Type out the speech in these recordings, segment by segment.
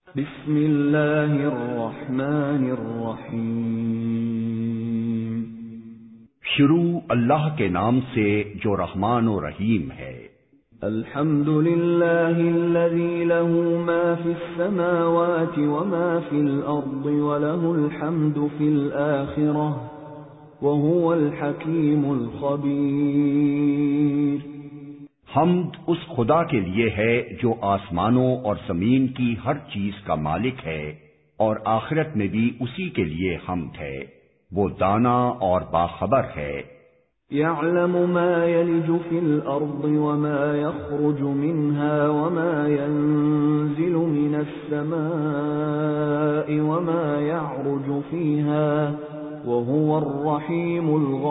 بسم اللہ الرحمن الرحیم۔ شروع اللہ کے نام سے جو رحمان و رحیم ہے۔ الحمد للہ الذی له ما فی السماوات وما فی الارض وله الحمد فی الآخرة وهو الحکیم الخبیر۔ حمد اس خدا کے لیے ہے جو آسمانوں اور زمین کی ہر چیز کا مالک ہے، اور آخرت میں بھی اسی کے لیے حمد ہے، وہ دانا اور باخبر ہے۔ يعلم ما يلج في الأرض وما يخرج منها وما ينزل من السماء وما يعرج فيها وهو الرحيم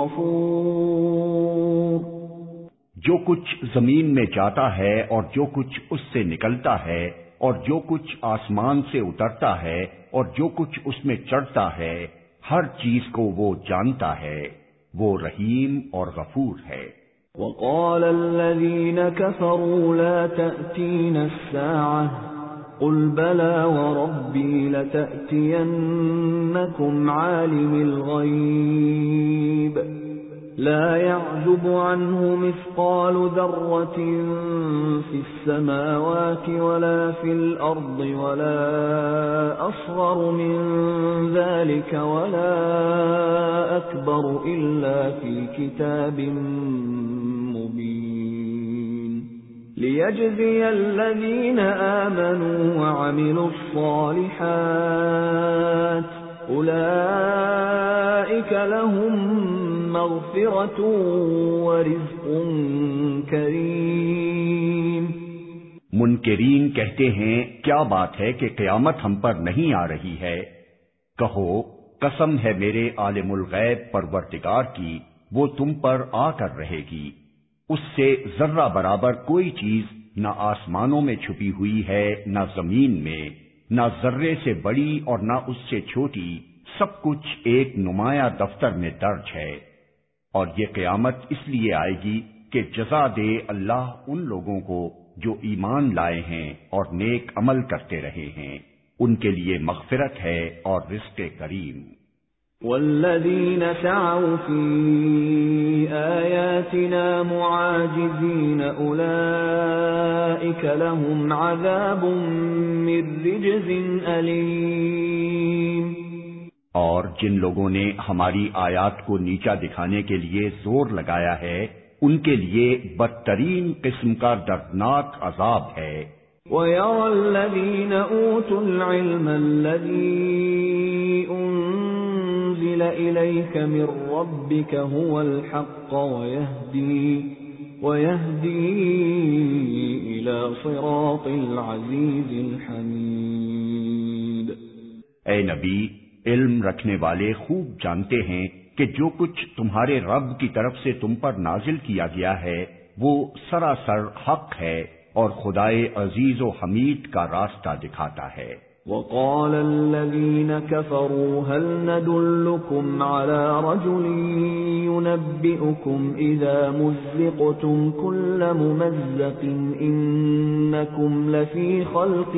الغفور۔ جو کچھ زمین میں جاتا ہے اور جو کچھ اس سے نکلتا ہے اور جو کچھ آسمان سے اترتا ہے اور جو کچھ اس میں چڑھتا ہے، ہر چیز کو وہ جانتا ہے، وہ رحیم اور غفور ہے۔ وقال الذين كفروا لا تأتين الساعة قل بلى وربي لتأتينكم عالم الغيب لا يعزب عنه مثقال ذرة في السماوات ولا في الأرض ولا أصغر من ذلك ولا أكبر إلا في كتاب مبين ليجزي الذين آمنوا وعملوا الصالحات أولئك لهم مغفرة ورزق کریم۔ منکرین کہتے ہیں کیا بات ہے کہ قیامت ہم پر نہیں آ رہی ہے؟ کہو قسم ہے میرے عالم الغیب پروردگار کی، وہ تم پر آ کر رہے گی۔ اس سے ذرہ برابر کوئی چیز نہ آسمانوں میں چھپی ہوئی ہے نہ زمین میں، نہ ذرے سے بڑی اور نہ اس سے چھوٹی، سب کچھ ایک نمایاں دفتر میں درج ہے۔ اور یہ قیامت اس لیے آئے گی کہ جزا دے اللہ ان لوگوں کو جو ایمان لائے ہیں اور نیک عمل کرتے رہے ہیں، ان کے لیے مغفرت ہے اور رزق کریم۔ والذین سعوا فی آیاتنا معاجزین اولئک لهم عذاب من رجز علیم۔ اور جن لوگوں نے ہماری آیات کو نیچا دکھانے کے لیے زور لگایا ہے، ان کے لیے بدترین قسم کا دردناک عذاب ہے۔ وَيَرَى الَّذِينَ أُوتُوا الْعِلْمَ الَّذِي أُنزِلَ إِلَيْكَ مِن رَّبِّكَ هُوَ الْحَقَّ وَيَهْدِي إِلَى صِرَاطِ الْعَزِيزِ الْحَمِيدِ۔ اے نبی، علم رکھنے والے خوب جانتے ہیں کہ جو کچھ تمہارے رب کی طرف سے تم پر نازل کیا گیا ہے وہ سراسر حق ہے اور خدائے عزیز و حمید کا راستہ دکھاتا ہے۔ وقال الذين كفروا هل ندلكم على رجل ينبئكم إذا مزقتم كل ممزق إنكم لفي خلق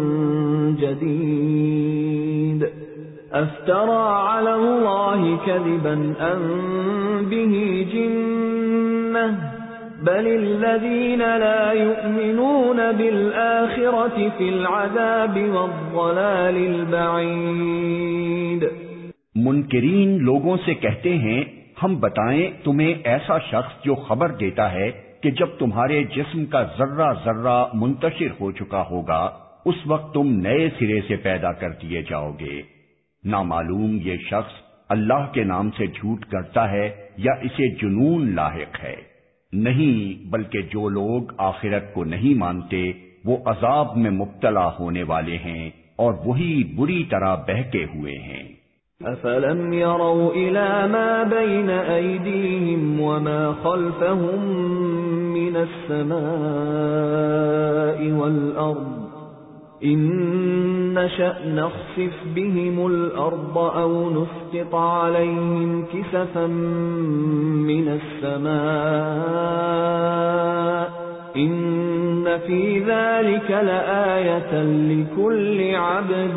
جديد أفترى على الله كذبا أم به جنة بل الذين لا يؤمنون بالآخرة في العذاب والضلال البعيد۔ منکرین لوگوں سے کہتے ہیں ہم بتائیں تمہیں ایسا شخص جو خبر دیتا ہے کہ جب تمہارے جسم کا ذرہ ذرہ منتشر ہو چکا ہوگا اس وقت تم نئے سرے سے پیدا کر دیے جاؤ گے۔ نامعلوم یہ شخص اللہ کے نام سے جھوٹ کرتا ہے یا اسے جنون لاحق ہے؟ نہیں، بلکہ جو لوگ آخرت کو نہیں مانتے وہ عذاب میں مبتلا ہونے والے ہیں اور وہی بری طرح بہکے ہوئے ہیں۔ أَفَلَمْ يَرَوْا إِلَى مَا بَيْنَ أَيْدِيهِمْ وَمَا خَلْفَهُمْ مِنَ السَّمَاءِ وَالْأَرْضِ إِن نَّشَأْ نَخْسِفْ بِهِمُ الْأَرْضَ أَوْ نُسْقِطْ عَلَيْهِمْ كِسَفًا مِّنَ السَّمَاءِ إن في ذلك لآية لكل عبد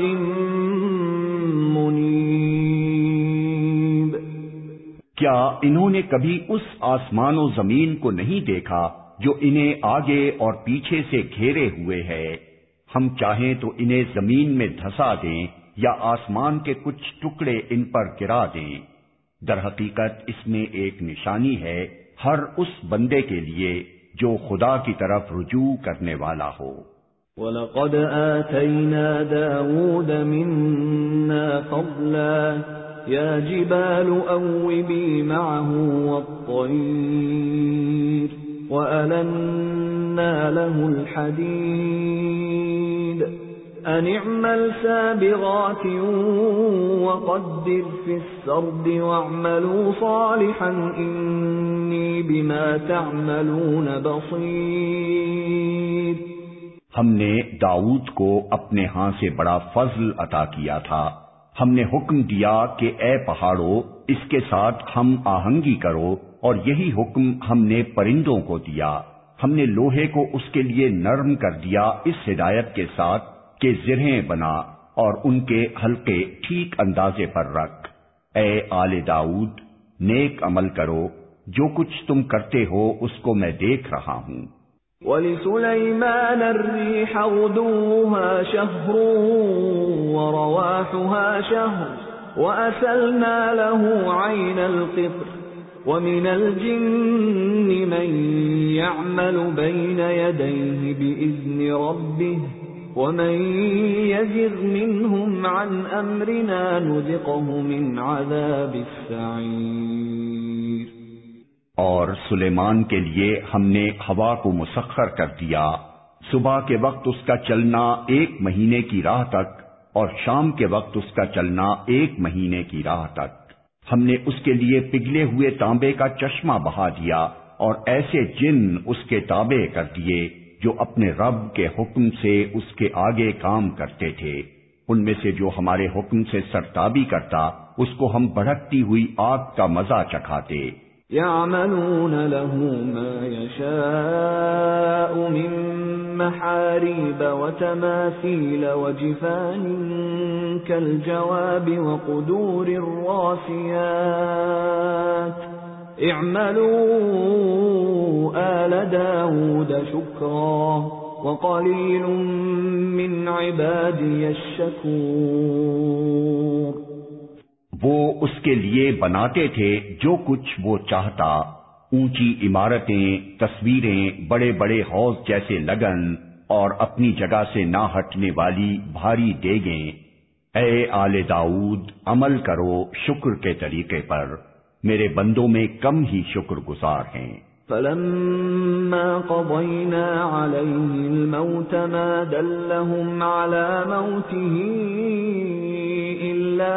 منيب۔ کیا انہوں نے کبھی اس آسمان و زمین کو نہیں دیکھا جو انہیں آگے اور پیچھے سے گھیرے ہوئے ہے؟ ہم چاہیں تو انہیں زمین میں دھسا دیں یا آسمان کے کچھ ٹکڑے ان پر گرا دیں۔ در حقیقت اس میں ایک نشانی ہے ہر اس بندے کے لیے جو خدا کی طرف رجوع کرنے والا ہو۔ وَلَقَدْ آتَيْنَا دَاوُودَ مِنَّا فَضْلًا يَا جِبَالُ أَوِّبِي مَعَهُ وَالطَّيْرَ وَأَلَنَّا لَهُ الْحَدِيدَ أَنِ اعْمَلْ سَابِغَاتٍ وَقَدِّرْ فِي السَّرْدِ وَاعْمَلُوا صَالِحًا إِنِّي بِمَا تَعْمَلُونَ بَصِيرٌ۔ ہم نے داؤد کو اپنے ہاں سے بڑا فضل عطا کیا تھا۔ ہم نے حکم دیا کہ اے پہاڑوں اس کے ساتھ ہم آہنگی کرو، اور یہی حکم ہم نے پرندوں کو دیا۔ ہم نے لوہے کو اس کے لیے نرم کر دیا اس ہدایت کے ساتھ کہ زرہیں بنا اور ان کے حلقے ٹھیک اندازے پر رکھ۔ اے آل داؤد نیک عمل کرو، جو کچھ تم کرتے ہو اس کو میں دیکھ رہا ہوں۔ وَلِسُلَيْمَانَ الرِّيحَ غُدُوُّهَا شَهْرٌ وَرَوَاحُهَا شَهْرٌ وَأَسَلْنَا لَهُ عَيْنَ الْقِطْرِ وَمِنَ الْجِنِّ مَن يَعْمَلُ بَيْنَ يَدَيْهِ بِإِذْنِ رَبِّهِ وَمَن يَزِغْ مِنْهُمْ عَنْ أَمْرِنَا نُذِقْهُ مِنْ عَذَابِ السَّعِيرِ۔ اور سلیمان کے لیے ہم نے ہوا کو مسخر کر دیا، صبح کے وقت اس کا چلنا 1 مہینے کی راہ تک اور شام کے وقت اس کا چلنا 1 مہینے کی راہ تک۔ ہم نے اس کے لیے پگھلے ہوئے تانبے کا چشمہ بہا دیا اور ایسے جن اس کے تابع کر دیے جو اپنے رب کے حکم سے اس کے آگے کام کرتے تھے۔ ان میں سے جو ہمارے حکم سے سرتابی کرتا اس کو ہم بھڑکتی ہوئی آگ کا مزہ چکھاتے۔ يَعْمَلُونَ لَهُ مَا يَشَاءُ مِن مَّحَارِيبَ وَتَمَاثِيلَ وَجِفَانٍ كَالْجَوَابِ وَقُدُورٍ رَّاسِيَاتٍ اعْمَلُوا آلَ دَاوُودَ شُكْرًا وَقَلِيلٌ مِّنْ عِبَادِيَ الشَّكُورُ۔ وہ اس کے لیے بناتے تھے جو کچھ وہ چاہتا، اونچی عمارتیں، تصویریں، بڑے بڑے حوض جیسے لگن اور اپنی جگہ سے نہ ہٹنے والی بھاری دیگیں۔ اے آل داؤد عمل کرو شکر کے طریقے پر، میرے بندوں میں کم ہی شکر گزار ہیں۔ فَلَمَّا قَضَيْنَا عَلَيْهِ الْمَوْتَ مَا دَلَّهُمْ عَلَى مَوْتِهِ إِلَّا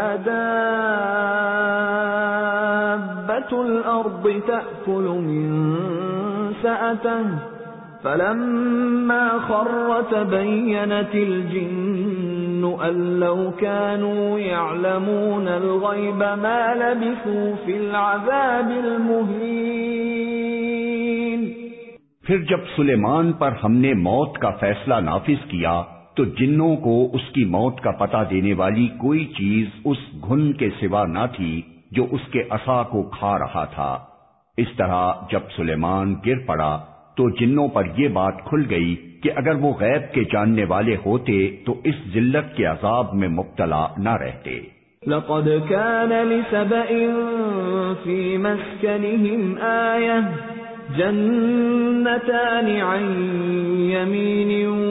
دَابَّةُ الْأَرْضِ تَأْكُلُ مِنْ سَأَتَهُ فَلَمَّا خَرَّ تَبَيَّنَتِ الْجِنُّ أَن لَّوْ كَانُوا يَعْلَمُونَ الْغَيْبَ مَا لَبِثُوا فِي الْعَذَابِ الْمُهِينِ۔ پھر جب سلیمان پر ہم نے موت کا فیصلہ نافذ کیا تو جنوں کو اس کی موت کا پتہ دینے والی کوئی چیز اس گھن کے سوا نہ تھی جو اس کے عصا کو کھا رہا تھا۔ اس طرح جب سلیمان گر پڑا تو جنوں پر یہ بات کھل گئی کہ اگر وہ غیب کے جاننے والے ہوتے تو اس ذلت کے عذاب میں مبتلا نہ رہتے۔ لَقَدْ كَانَ لِسَبَإٍ فِي مَسْكَنِهِمْ آيَةٌ جَنَّتَانِ عَن يَمِينٍ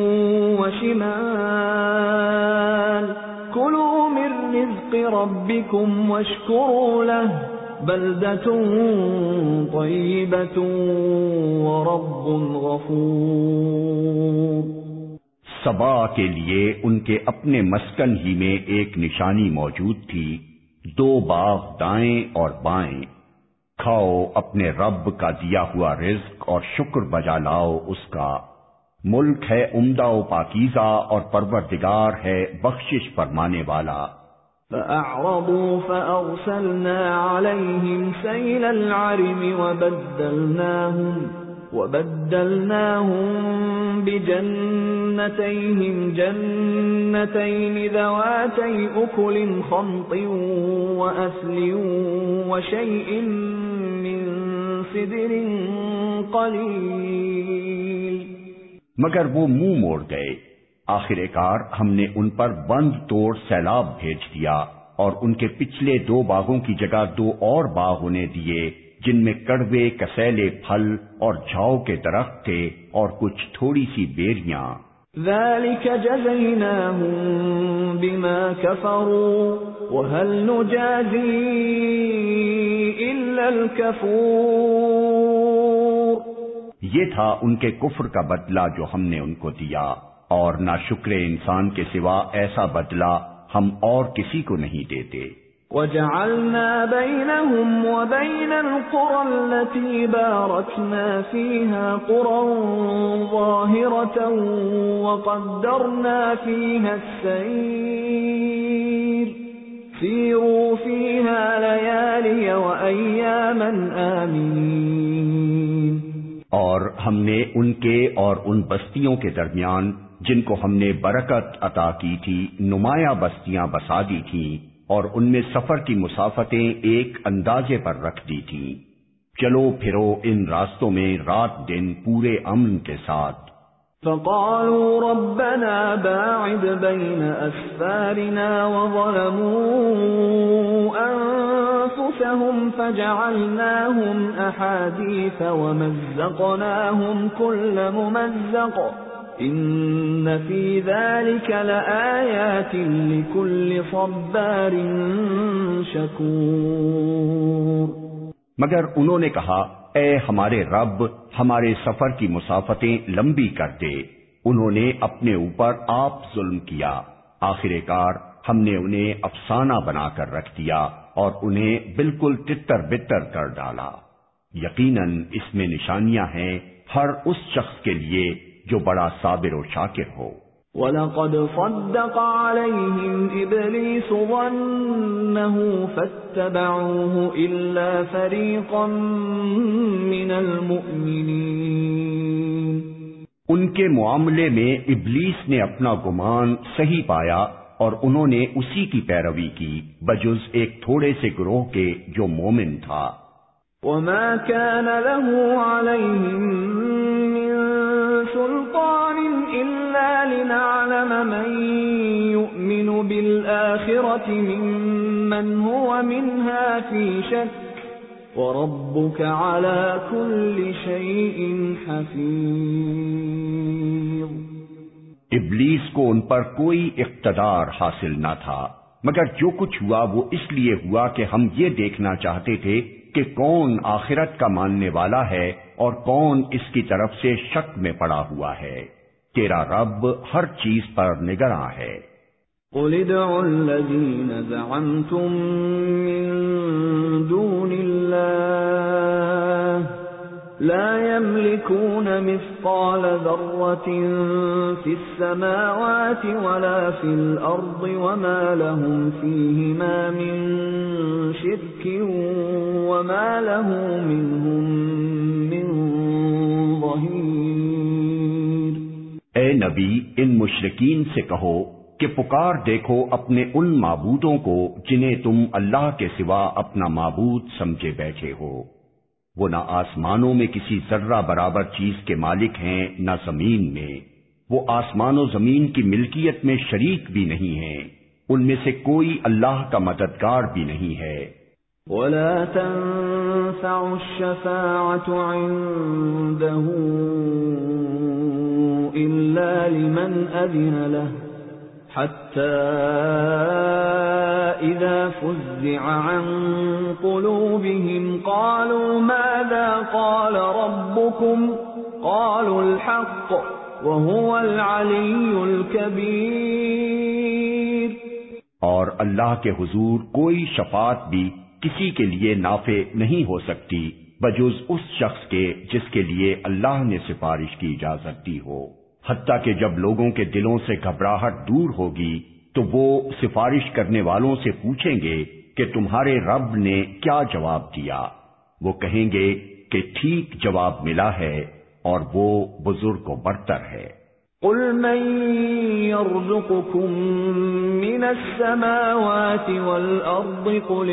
وَشِمَالٍ كُلُوا مِن رِّزْقِ رَبِّكُمْ وَاشْكُرُوا لَهُ بَلْدَةٌ طَيِّبَةٌ وَرَبٌّ غَفُورٌ۔ سبا کے لیے ان کے اپنے مسکن ہی میں ایک نشانی موجود تھی، 2 باغ دائیں اور بائیں۔ کھاؤ اپنے رب کا دیا ہوا رزق اور شکر بجا لاؤ اس کا۔ ملک ہے عمدہ و پاکیزہ اور پروردگار ہے بخشش فرمانے والا۔ فَأَعْرَضُوا فَأَرْسَلْنَا عَلَيْهِمْ سَيْلَ الْعَرِمِ وَبَدَّلْنَاهُمْ وَبَدَّلْنَاهُمْ بِجَنَّتَيْهِمْ جَنَّتَيْنِ ذَوَاتَيْ أُكُلٍ خَمْطٍ وَأَثْلٍ وَشَيْءٍ مِّن سِدْرٍ قَلِيلٍ۔ مگر وہ منہ موڑ گئے۔ آخر کار ہم نے ان پر بند توڑ سیلاب بھیج دیا اور ان کے پچھلے 2 باغوں کی جگہ 2 اور باغ انہیں دیے جن میں کڑوے کسیلے پھل اور جھاؤ کے درخت تھے اور کچھ تھوڑی سی بیریاں۔ ذَلِكَ جَزَيْنَاهُم بِمَا كَفَرُوا وَهَلْ نُجَازِي إِلَّا الْكَفُورَ۔ یہ تھا ان کے کفر کا بدلہ جو ہم نے ان کو دیا، اور ناشکر انسان کے سوا ایسا بدلہ ہم اور کسی کو نہیں دیتے۔ وَجَعَلْنَا بَيْنَهُمْ وَبَيْنَ الْقُرَى الَّتِي بَارَكْنَا فِيهَا قُرًى ظَاهِرَةً وَقَدَّرْنَا فِيهَا السَّيْرَ سِيرُوا فِيهَا لَيَالِيَ وَأَيَّامًا آمِنِينَ۔ اور ہم نے ان کے اور ان بستیوں کے درمیان جن کو ہم نے برکت عطا کی تھی نمایاں بستیاں بسا دی تھیں، اور ان میں سفر کی مسافتیں ایک اندازے پر رکھ دی تھیں۔ چلو پھرو ان راستوں میں رات دن پورے امن کے ساتھ۔ فَقَالُوا رَبَّنَا بَاعِدْ بَيْنَ أَسْفَارِنَا وَظَلَمُوا أَنفُسَهُمْ فَجَعَلْنَاهُمْ أَحَادِيثَ وَمَزَّقْنَاهُمْ كُلَّ مُمَزَّقٍ إِنَّ فِي ذَلِكَ لَآيَاتٍ لِكُلِّ صَبَّارٍ شَكُورٍ۔ مگر انہوں نے کہا، اے ہمارے رب، ہمارے سفر کی مسافتیں لمبی کر دے۔ انہوں نے اپنے اوپر آپ ظلم کیا۔ آخر کار ہم نے انہیں افسانہ بنا کر رکھ دیا اور انہیں بالکل تتر بتر کر ڈالا۔ یقیناً اس میں نشانیاں ہیں ہر اس شخص کے لیے جو بڑا صابر و شاکر ہو۔ وَلَقَدْ صَدَّقَ عَلَيْهِمْ إِبْلِيسُ ظَنَّهُ فَاتَّبَعُوهُ إِلَّا فَرِيقًا مِّنَ الْمُؤْمِنِينَ۔ ان کے معاملے میں ابلیس نے اپنا گمان صحیح پایا اور انہوں نے اسی کی پیروی کی بجز ایک تھوڑے سے گروہ کے جو مومن تھا۔ وَمَا كَانَ لَهُ عَلَيْهِمْ مِنْ سُلْطَانٍ إِلَّا لِنَعْلَمَ مَنْ يُؤْمِنُ بِالْآخِرَةِ مِمَّنْ هُوَ مِنْهَا فِي شَكٍّ وَرَبُّكَ عَلَى كُلِّ شَيْءٍ حَفِيظٌ۔ ابلیس کو ان پر کوئی اقتدار حاصل نہ تھا، مگر جو کچھ ہوا وہ اس لیے ہوا کہ ہم یہ دیکھنا چاہتے تھے کہ کون آخرت کا ماننے والا ہے اور کون اس کی طرف سے شک میں پڑا ہوا ہے۔ تیرا رب ہر چیز پر نگراں ہے۔ قُلِ ادْعُوا الَّذِينَ زَعَمْتُم مِّن دُونِ اللَّهِ لَا يَمْلِكُونَ مِثْقَالَ ذَرَّةٍ فِي السَّمَاوَاتِ وَلَا فِي الْأَرْضِ وَمَا لَهُمْ فِيهِمَا مِن شِرْكٍ وَمَا لَهُ مِنْهُم مِّن ظَهِيرٍ۔ اے نبی، ان مشرکین سے کہو کہ پکار دیکھو اپنے ان معبودوں کو جنہیں تم اللہ کے سوا اپنا معبود سمجھے بیٹھے ہو۔ وہ نہ آسمانوں میں کسی ذرہ برابر چیز کے مالک ہیں نہ زمین میں، وہ آسمان و زمین کی ملکیت میں شریک بھی نہیں ہیں، ان میں سے کوئی اللہ کا مددگار بھی نہیں ہے۔ وَلَا تَنفَعُ الشَّفَاعَةُ عِندَهُ إِلَّا لِمَنْ أَذِنَ لَهُ حَتَّى إِذَا فُزِّعَ عَنْ قُلُوبِهِمْ قَالُوا مَاذَا قَالَ رَبُّكُمْ قَالُوا الْحَقَّ وَهُوَ الْعَلِيُّ الْكَبِيرُ۔ اور اللہ کے حضور کوئی شفاعت بھی کسی کے لیے نافع نہیں ہو سکتی بجز اس شخص کے جس کے لیے اللہ نے سفارش کی اجازت دی ہو، حتیٰ کہ جب لوگوں کے دلوں سے گھبراہٹ دور ہوگی تو وہ سفارش کرنے والوں سے پوچھیں گے کہ تمہارے رب نے کیا جواب دیا؟ وہ کہیں گے کہ ٹھیک جواب ملا ہے، اور وہ بزرگ و برتر ہے۔ قل من يرزقكم من السماوات والأرض قل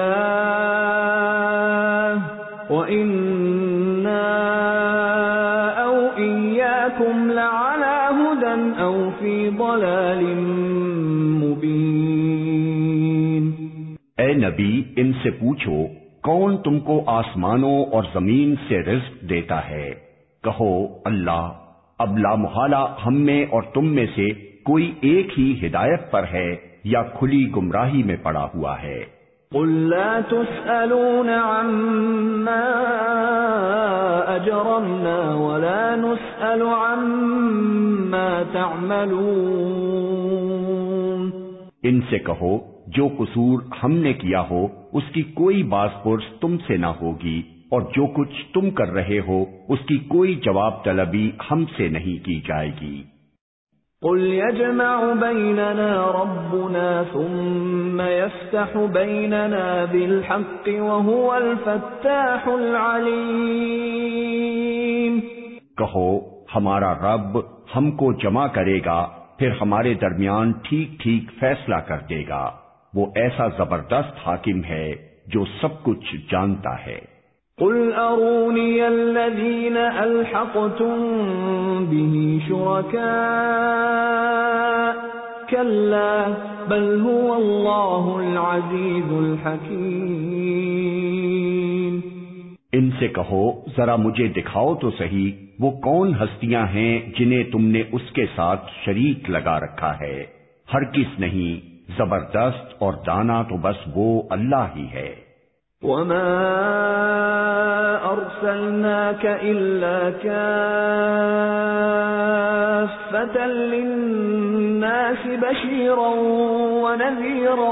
الله وإنا أو إياكم لعلى هدى أو في ضلال مبين۔ اے نبی، ان سے پوچھو کون تم کو آسمانوں اور زمین سے رزق دیتا ہے؟ کہو اللہ۔ اب لا محالہ ہم میں اور تم میں سے کوئی ایک ہی ہدایت پر ہے یا کھلی گمراہی میں پڑا ہوا ہے۔ قل لا تسألون عما أجرمنا ولا نسأل عما تعملون۔ ان سے کہو جو قصور ہم نے کیا ہو اس کی کوئی باز پرس تم سے نہ ہوگی، اور جو کچھ تم کر رہے ہو اس کی کوئی جواب طلبی ہم سے نہیں کی جائے گی۔ قل يجمع بيننا ربنا ثم يفتح بيننا بالحق وهو الفتاح العليم۔ کہو ہمارا رب ہم کو جمع کرے گا، پھر ہمارے درمیان ٹھیک ٹھیک فیصلہ کر دے گا، وہ ایسا زبردست حاکم ہے جو سب کچھ جانتا ہے۔ قل اروني الذين الحقتم به شركاء كلا بل هو الله العزيز الحكيم۔ ان سے کہو ذرا مجھے دکھاؤ تو صحیح وہ کون ہستیاں ہیں جنہیں تم نے اس کے ساتھ شریک لگا رکھا ہے، ہرگز نہیں، زبردست اور دانا تو بس وہ اللہ ہی ہے۔ وما أرسلناك إلا كافة للناس بشيرا ونذيرا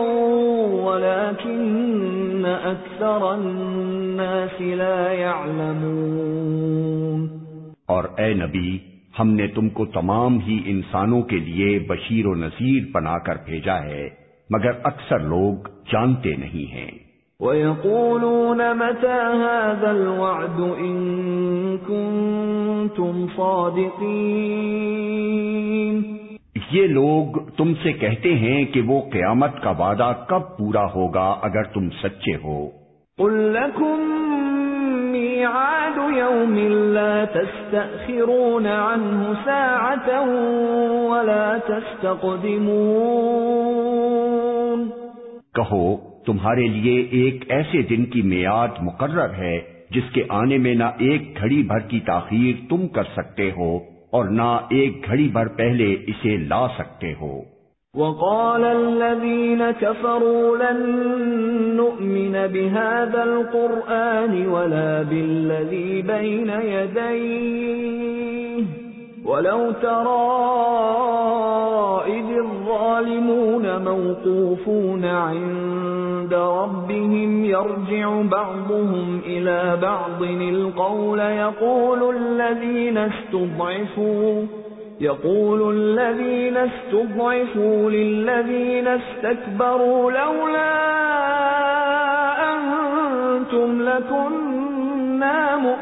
ولكن أكثر الناس لا يعلمون۔ اور اے نبی، ہم نے تم کو تمام ہی انسانوں کے لیے بشیر و نذیر بنا کر بھیجا ہے، مگر اکثر لوگ جانتے نہیں ہیں۔ وَيَقُولُونَ مَتَى هَذَا الْوَعْدُ إِن كُنتُمْ صَادِقِينَ۔ یہ لوگ تم سے کہتے ہیں کہ وہ قیامت کا وعدہ کب پورا ہوگا اگر تم سچے ہو۔ قُل لَّكُم مِّيعَادُ يَوْمٍ لَّا تَسْتَأْخِرُونَ عَنْهُ سَاعَةً وَلَا تَسْتَقْدِمُونَ۔ کہو تمہارے لیے ایک ایسے دن کی میعاد مقرر ہے جس کے آنے میں نہ ایک گھڑی بھر کی تاخیر تم کر سکتے ہو اور نہ ایک گھڑی بھر پہلے اسے لا سکتے ہو۔ وَقَالَ الَّذِينَ كَفَرُوا لَن نُّؤْمِنَ بِهَذَا الْقُرْآنِ وَلَا بِالَّذِي بَيْنَ يَدَيْهِ وَلَوْ تَرَىٰ إِذِ الظَّالِمُونَ مَوْقُوفُونَ عِندَ رَبِّهِمْ يَرْجِعُ بَعْضُهُمْ إِلَىٰ بَعْضٍ الْقَوْلَ يقول الذين استضعفوا للذين استكبروا لولا أنتم لكنا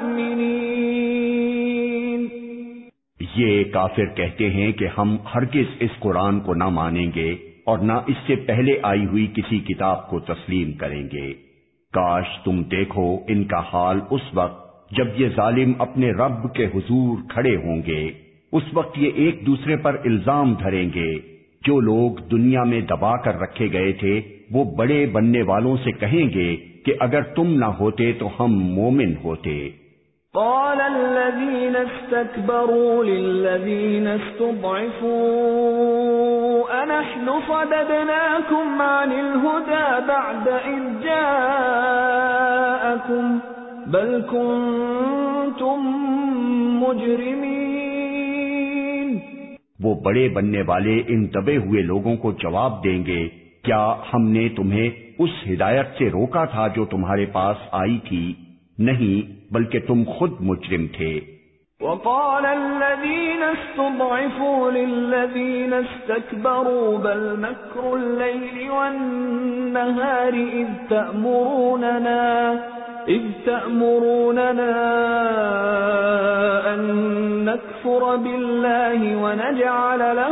مؤمنين۔ یہ کافر کہتے ہیں کہ ہم ہرگز اس قرآن کو نہ مانیں گے اور نہ اس سے پہلے آئی ہوئی کسی کتاب کو تسلیم کریں گے۔ کاش تم دیکھو ان کا حال اس وقت جب یہ ظالم اپنے رب کے حضور کھڑے ہوں گے، اس وقت یہ ایک دوسرے پر الزام دھریں گے۔ جو لوگ دنیا میں دبا کر رکھے گئے تھے وہ بڑے بننے والوں سے کہیں گے کہ اگر تم نہ ہوتے تو ہم مومن ہوتے۔ قال الذين استكبروا للذين استضعفوا أنحن صددناكم عن الهدى بعد إذ جاءكم بل كنتم مجرمين۔ وہ بڑے بننے والے ان دبے ہوئے لوگوں کو جواب دیں گے، کیا ہم نے تمہیں اس ہدایت سے روکا تھا جو تمہارے پاس آئی تھی؟ نہیں، بلکہ تم خود مجرم تھے۔ وقال الذين استضعفوا للذين استكبروا بل مكر الليل والنهار إذ إذ تأمروننا أن نكفر بالله ونجعل له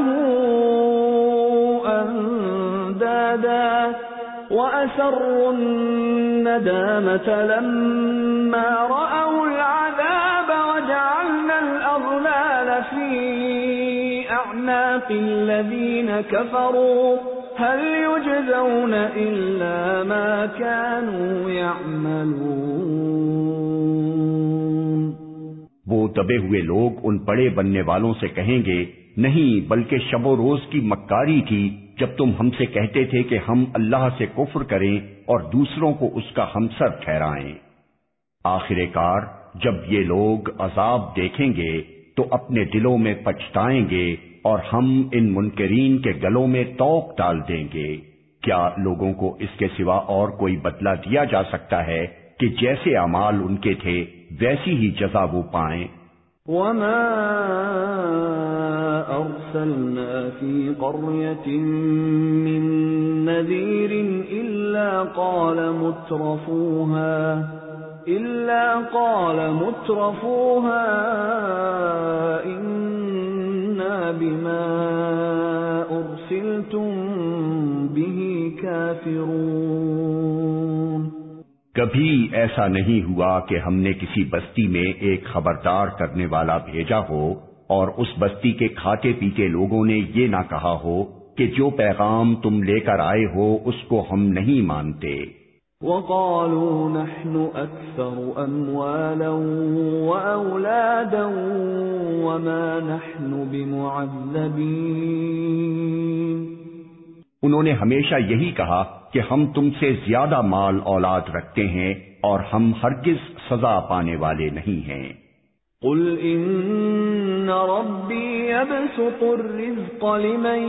أندادا وأسروا الندامة لما رأوا العذاب وجعلنا الأغلال في أعناق الذين كفروا هل يجزون إلا ما كانوا يعملون۔ وہ دبے ہوئے لوگ ان بڑے بننے والوں سے کہیں گے، نہیں بلکہ شب و روز کی مکاری تھی جب تم ہم سے کہتے تھے کہ ہم اللہ سے کفر کریں اور دوسروں کو اس کا ہمسر ٹھہرائیں۔ آخر کار جب یہ لوگ عذاب دیکھیں گے تو اپنے دلوں میں پچھتائیں گے اور ہم ان منکرین کے گلوں میں توق ڈال دیں گے۔ کیا لوگوں کو اس کے سوا اور کوئی بدلہ دیا جا سکتا ہے کہ جیسے اعمال ان کے تھے ویسی ہی جزا وہ پائیں؟ وما أرسلنا في قرية من نذير إلا قال مترفوها إنا بما أرسلتم به كافرون۔ کبھی ایسا نہیں ہوا کہ ہم نے کسی بستی میں ایک خبردار کرنے والا بھیجا ہو اور اس بستی کے کھاتے پیتے لوگوں نے یہ نہ کہا ہو کہ جو پیغام تم لے کر آئے ہو اس کو ہم نہیں مانتے۔ وقالوا نحن أكثر أموالا وأولادا وما نحن بمعذبين۔ انہوں نے ہمیشہ یہی کہا کہ ہم تم سے زیادہ مال اولاد رکھتے ہیں اور ہم ہرگز سزا پانے والے نہیں ہیں۔ قل ان ربی یبسط الرزق لمن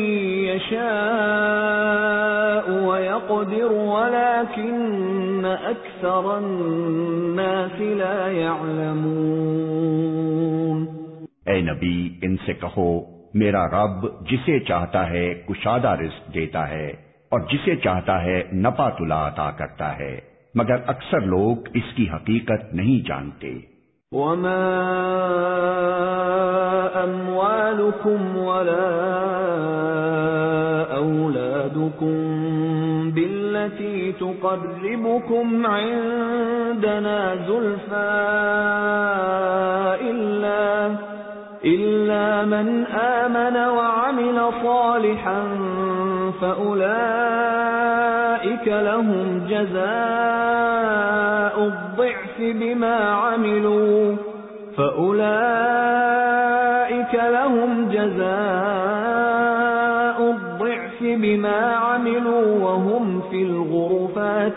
یشاء ویقدر ولكن اکثر الناس لا يعلمون۔ اے نبی ان سے کہو میرا رب جسے چاہتا ہے کشادہ رزق دیتا ہے اور جسے چاہتا ہے نپا تلا عطا کرتا ہے، مگر اکثر لوگ اس کی حقیقت نہیں جانتے۔ وما اموالكم ولا اولادكم بالتي تقربكم عندنا زلفى إلا من آمن وعمل صالحا فأولئك لهم جزاء الضعف بما عملوا وهم في الغرفات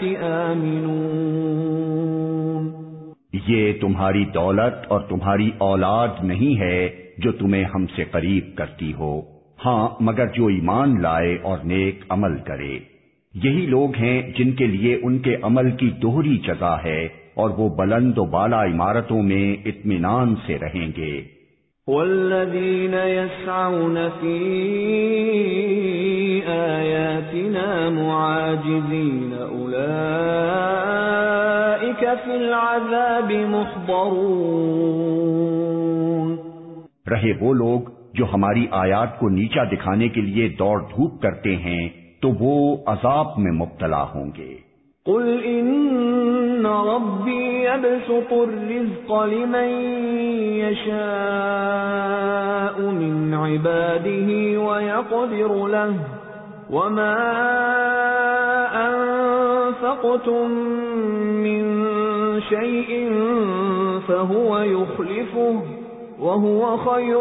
آمنون۔ یہ تمہاری دولت اور تمہاری اولاد نہیں ہے جو تمہیں ہم سے قریب کرتی ہو، ہاں مگر جو ایمان لائے اور نیک عمل کرے، یہی لوگ ہیں جن کے لیے ان کے عمل کی دوہری جزا ہے اور وہ بلند و بالا عمارتوں میں اطمینان سے رہیں گے۔ والذین یسعون فی آیاتنا معاجزین اولئک فی العذاب محضرون۔ رہے وہ لوگ جو ہماری آیات کو نیچا دکھانے کے لیے دوڑ دھوپ کرتے ہیں تو وہ عذاب میں مبتلا ہوں گے۔ قل ان ربی یبسط الرزق لمن یشاء من عباده ویقدر له وما انفقتم من شیء فهو یخلفه وهو خیر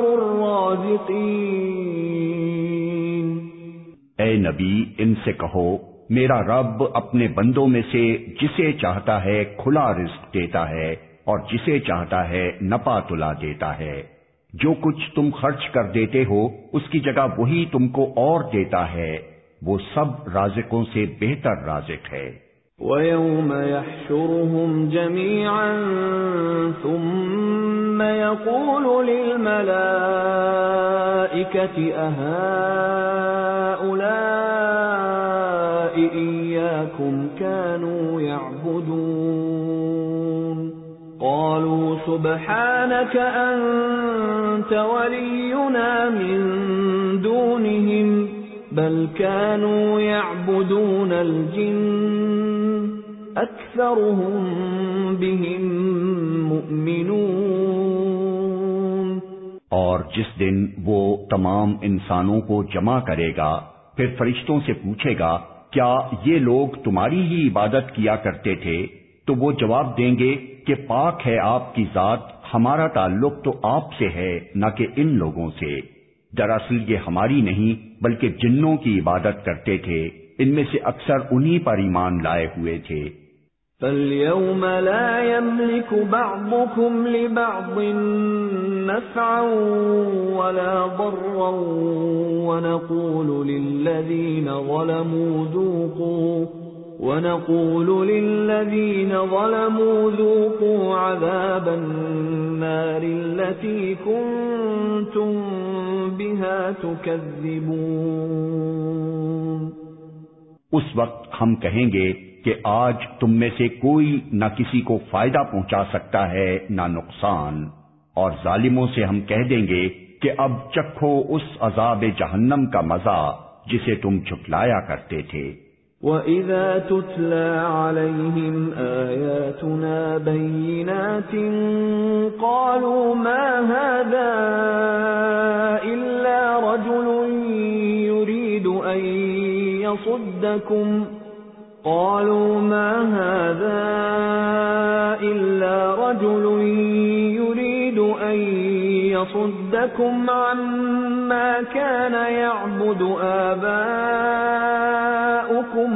الرازقین۔ اے نبی ان سے کہو میرا رب اپنے بندوں میں سے جسے چاہتا ہے کھلا رزق دیتا ہے اور جسے چاہتا ہے نپا تلا دیتا ہے۔ جو کچھ تم خرچ کر دیتے ہو اس کی جگہ وہی تم کو اور دیتا ہے، وہ سب رازقوں سے بہتر رازق ہے۔ وَيَوْمَ يَحْشُرُهُمْ جَمِيعًا ثُمَّ يَقُولُ لِلْمَلَائِكَةِ أَهَٰؤُلَاءِ إِيَّاكُمْ كَانُوا يَعْبُدُونَ۔ قالوا سبحانك أنت ولينا من دونهم بل كانوا يعبدون الجن أكثرهم بهم مؤمنون۔ اور جس دن وہ تمام انسانوں کو جمع کرے گا پھر فرشتوں سے پوچھے گا کیا یہ لوگ تمہاری ہی عبادت کیا کرتے تھے؟ تو وہ جواب دیں گے کہ پاک ہے آپ کی ذات، ہمارا تعلق تو آپ سے ہے نہ کہ ان لوگوں سے، دراصل یہ ہماری نہیں بلکہ جنوں کی عبادت کرتے تھے، ان میں سے اکثر انہی پر ایمان لائے ہوئے تھے۔ فَالْيَوْمَ لَا يَمْلِكُ بَعْضُكُمْ لِبَعْضٍ نَفْعًا وَلَا ضَرًّا وَنَقُولُ لِلَّذِينَ ظَلَمُوا ذُوقُوا عَذَابَ النَّارِ الَّتِي كُنتُم بِهَا تُكَذِّبُونَ۔ اس وقت ہم کہیں گے کہ آج تم میں سے کوئی نہ کسی کو فائدہ پہنچا سکتا ہے نہ نقصان، اور ظالموں سے ہم کہہ دیں گے کہ اب چکھو اس عذاب جہنم کا مزہ جسے تم جھٹلایا کرتے تھے۔ وَإِذَا تُتْلَى عَلَيْهِمْ آيَاتُنَا بَيِّنَاتٍ قَالُوا مَا هَذَا إِلَّا رَجُلٌ يُرِيدُ أَن يَصُدَّكُمْ عَمَّا كَانَ يَعْبُدُ آبَاؤُكُمْ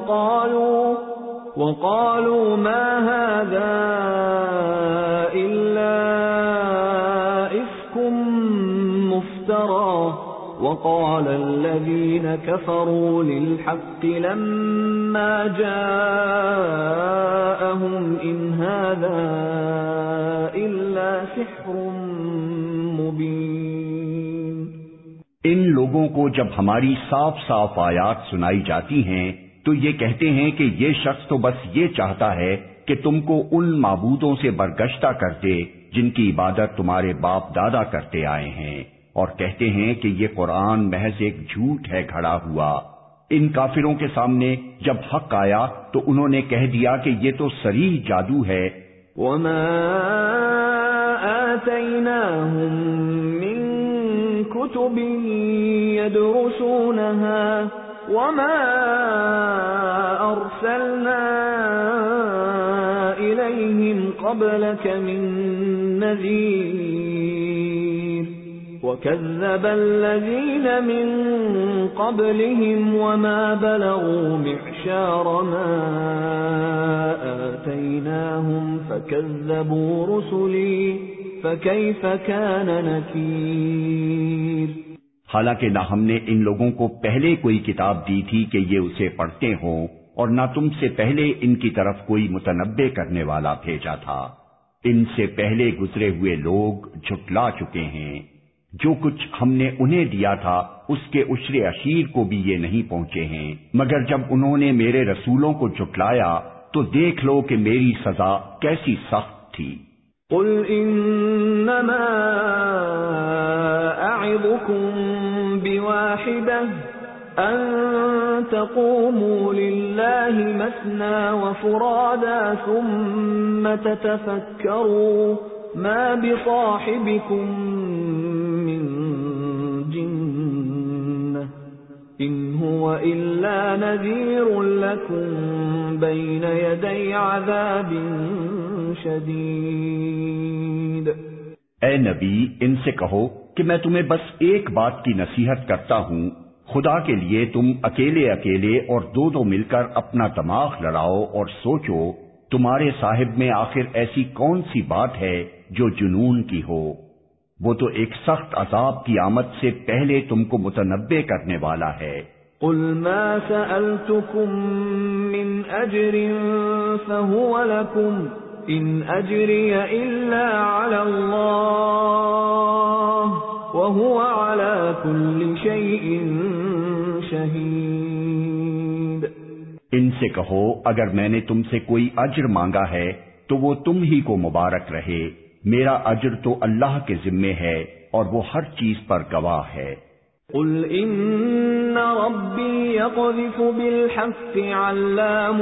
وَقَالُوا مَا هَذَا إِلَّا إِفْكٌ مُفْتَرًى وَقَالَ الَّذِينَ كَفَرُوا لِلْحَقِّ لَمَّا جَاءَهُمْ إِنْ هَذَا إِلَّا سِحْرٌ مُبِينٌ۔ ان لوگوں کو جب ہماری صاف صاف آیات سنائی جاتی ہیں تو یہ کہتے ہیں کہ یہ شخص تو بس یہ چاہتا ہے کہ تم کو ان معبودوں سے برگشتہ کر دے جن کی عبادت تمہارے باپ دادا کرتے آئے ہیں، اور کہتے ہیں کہ یہ قرآن محض ایک جھوٹ ہے گھڑا ہوا۔ ان کافروں کے سامنے جب حق آیا تو انہوں نے کہہ دیا کہ یہ تو صریح جادو ہے۔ وَمَا آتَيْنَاهُم مِّن كُتُبٍ يَدْرُسُونَهَا وَمَا أَرْسَلْنَا إِلَيْهِمْ قَبْلَكَ مِن نَّذِيرٍ وَكَذَّبَ الَّذِينَ مِن قَبْلِهِمْ وَمَا بَلَغُوا مِعْشَارَ مَا آتَيْنَاهُمْ فَكَذَّبُوا رُسُلِي فَكَيْفَ كَانَ نَكِيرِ۔ حالانکہ نہ ہم نے ان لوگوں کو پہلے کوئی کتاب دی تھی کہ یہ اسے پڑھتے ہوں، اور نہ تم سے پہلے ان کی طرف کوئی متنبع کرنے والا بھیجا تھا۔ ان سے پہلے گزرے ہوئے لوگ جھٹلا چکے ہیں، جو کچھ ہم نے انہیں دیا تھا اس کے عشر عشیر کو بھی یہ نہیں پہنچے ہیں، مگر جب انہوں نے میرے رسولوں کو جھٹلایا تو دیکھ لو کہ میری سزا کیسی سخت تھی۔ قُلْ إِنَّمَا أَعِظُكُمْ بِوَاحِدَةٍ أَن تَقُومُوا لِلَّهِ مَثْنَى وَفُرَادَى ثُمَّ تَتَفَكَّرُوا مَا بِصَاحِبِكُم مِّن جِنَّةٍ إِنْ هُوَ إِلَّا نَذِيرٌ لَكُمْ بَيْنَ يَدَيْ عَذَابٍ شَدِيدٍ۔ اے نبی، ان سے کہو کہ میں تمہیں بس ایک بات کی نصیحت کرتا ہوں، خدا کے لیے تم اکیلے اکیلے اور دو دو مل کر اپنا دماغ لڑاؤ اور سوچو تمہارے صاحب میں آخر ایسی کون سی بات ہے جو جنون کی ہو۔ وہ تو ایک سخت عذاب کی آمد سے پہلے تم کو متنبع کرنے والا ہے۔ قُلْ مَا سَأَلْتُكُم مِّنْ أَجْرٍ فَهُوَ لَكُمْ إِنْ أَجْرِيَ إِلَّا عَلَى اللَّهِ وَهُوَ عَلَى كُلِّ شَيْءٍ شَهِيدٌ۔ ان سے کہو اگر میں نے تم سے کوئی اجر مانگا ہے تو وہ تم ہی کو مبارک رہے، میرا اجر تو اللہ کے ذمے ہے اور وہ ہر چیز پر گواہ ہے۔ قل ان ربی یقذف بالحق علام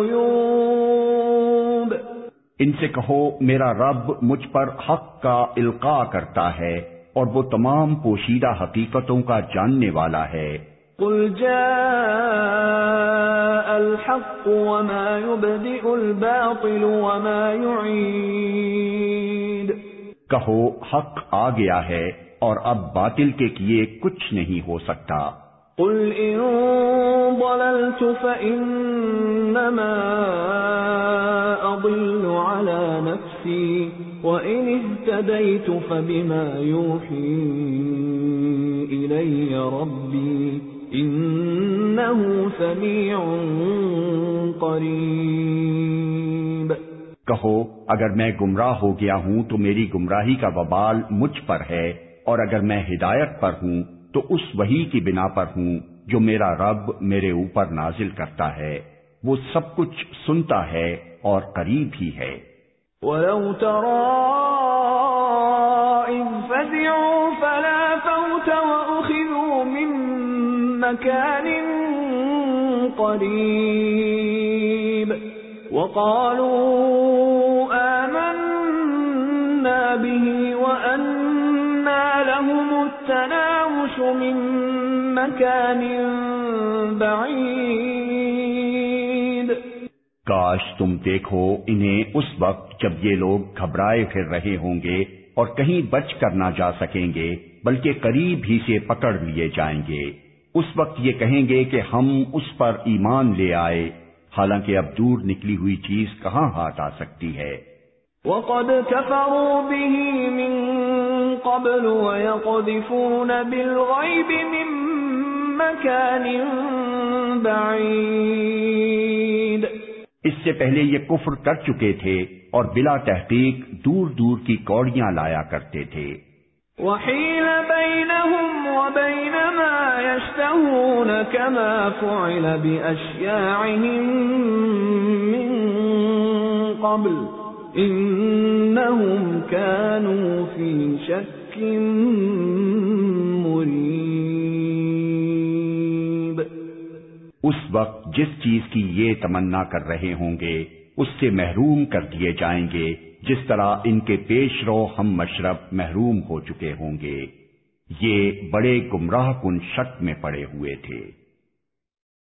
الغیوب، ان سے کہو میرا رب مجھ پر حق کا القاء کرتا ہے اور وہ تمام پوشیدہ حقیقتوں کا جاننے والا ہے۔ قل جاء الحق وما يبدئ الباطل وما يعيد، کہو حق آ گیا ہے اور اب باطل کے کیے کچھ نہیں ہو سکتا۔ قل ان ضللت فإنما أضل على نفسي وإن اهتديت فبما يوحي إلي ربي إنه سميع قريب۔ کہو اگر میں گمراہ ہو گیا ہوں تو میری گمراہی کا وبال مجھ پر ہے، اور اگر میں ہدایت پر ہوں تو اس وحی کی بنا پر ہوں جو میرا رب میرے اوپر نازل کرتا ہے، وہ سب کچھ سنتا ہے اور قریب ہی ہے۔ وَلَوْ تَرَىٰ إِذْ فَزِعُوا فَلَا فَوْتَ وَأُخِذُوا مِن مَّكَانٍ قَرِيبٍ وَقَالُوا آمَنَّا بِهِ وَأَنَّىٰ لَهُمُ التَّنَاوُشُ مِن مَّكَانٍ بَعِيدٍ۔ کاش تم دیکھو انہیں اس وقت جب یہ لوگ گھبرائے پھر رہے ہوں گے اور کہیں بچ کر نہ جا سکیں گے، بلکہ قریب ہی سے پکڑ لیے جائیں گے۔ اس وقت یہ کہیں گے کہ ہم اس پر ایمان لے آئے، حالانکہ اب دور نکلی ہوئی چیز کہاں ہاتھ آ سکتی ہے۔ وَقَدْ كَفَرُوا بِهِ مِن قَبْلُ وَيَقْذِفُونَ بِالْغَيْبِ مِن مَّكَانٍ بَعِيدٍ۔ اس سے پہلے یہ کفر کر چکے تھے اور بلا تحقیق دور دور کی کوڑیاں لایا کرتے تھے۔ وَحِيلَ بَيْنَهُمْ وَبَيْنَ مَا يَشْتَهُونَ كَمَا فُعِلَ بِأَشْيَاعِهِم مِّن قَبْلُ إِنَّهُمْ كَانُوا فِي شَكٍّ مُّرِيبٍ۔ اس وقت جس چیز کی یہ تمنا کر رہے ہوں گے اس سے محروم کر دیے جائیں گے، جس طرح ان کے پیش رو ہم مشرب محروم ہو چکے ہوں گے۔ یہ بڑے گمراہ کن شک میں پڑے ہوئے تھے۔